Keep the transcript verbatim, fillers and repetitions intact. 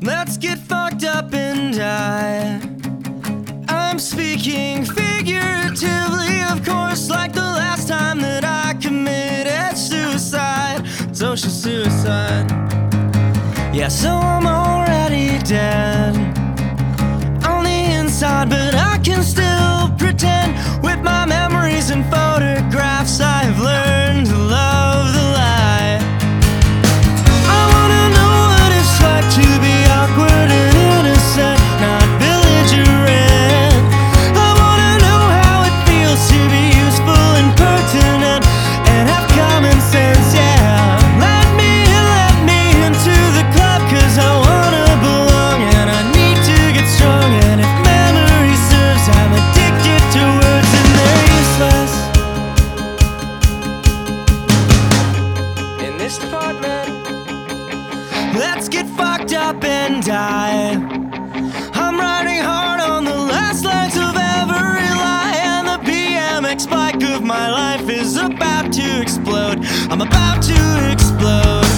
Let's get fucked up and die. I'm speaking figuratively, of course, like the last time that I committed suicide, social suicide. Yeah, so I'm already dead on the inside, but I can still pretend with my memories and photographs. I've learned to love the lie. I wanna know what it's like to be awkward and innocent, not belligerent. I wanna know how it feels to be useful and pertinent and have common sense, yeah. Let me in, let me into the club, cause I wanna belong and I need to get strong. And if memory serves, I'm addicted to words and they're useless. In this department, let's get fucked up and die. I'm riding hard on the last legs of every lie, and the B M X bike of my life is about to explode. I'm about to explode.